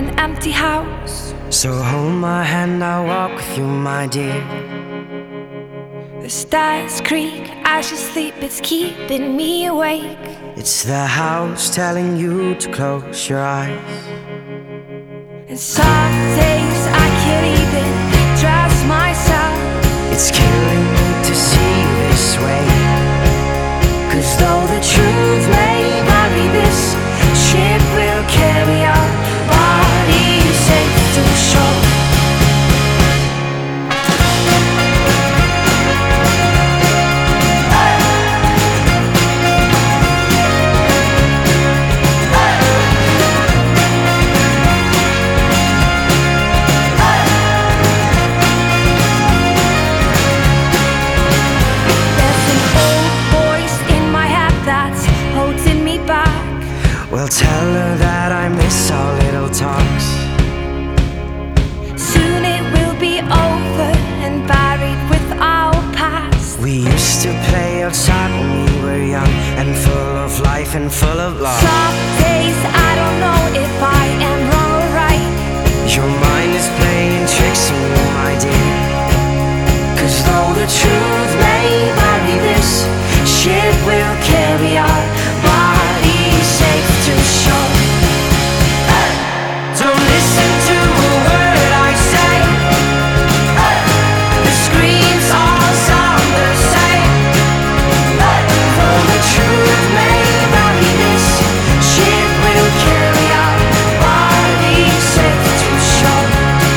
an empty house. So hold my hand, I'll walk with you, my dear. The stars creak as you sleep, it's keeping me awake. It's the house telling you to close your eyes. And some days I can't even trust myself. It's killing me to see you this way. 'Cause though the truth may vary, this ship will carry our bodies safe to shore. Well, tell her that I miss our little talks. Soon it will be over and buried with our past. We used to play outside when we were young and full of life and full of love. Some days I don't know if I am wrong or right. Your mind is playing tricks on you, my dear. 'Cause though the truth may vary, this ship will carry our bodies safe to shore. Don't listen to a word I say. The screams all sound the same. Though the truth may vary, this ship will carry our bodies safe to shore.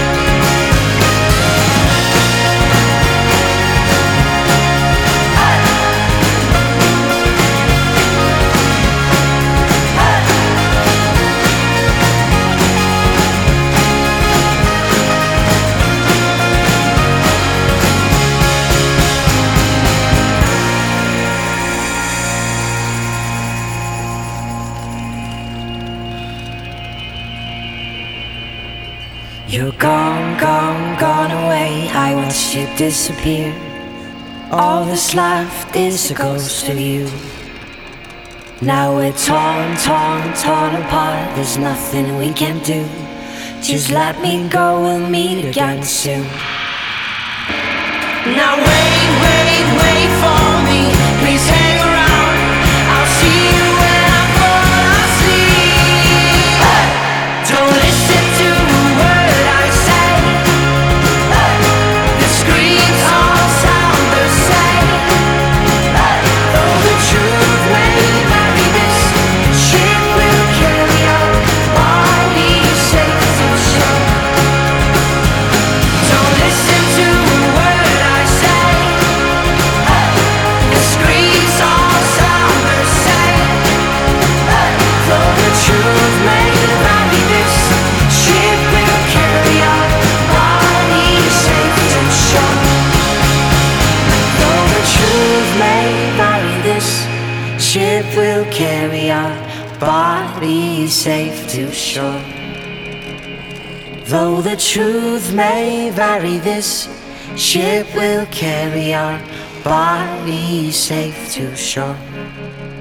You're gone, gone, gone away. I watched you disappear. All that's left is a ghost of you. Now we're torn, torn, torn apart. There's nothing we can do. Just let me go, we'll meet again soon. Now wait, wait, wait for me. Please hang around. I'll see you when I fall asleep. Don't listen to a word I say. The screams all sound the same. Though the truth may vary, this ship will carry our bodies safe to shore. Don't listen to a word I say. The screams all sound the same. Though the truth may vary, this ship will carry our bodies safe to shore. Though the truth may vary, this ship will carry our bodies safe to shore. Though the truth may vary, this ship will carry our bodies safe to shore.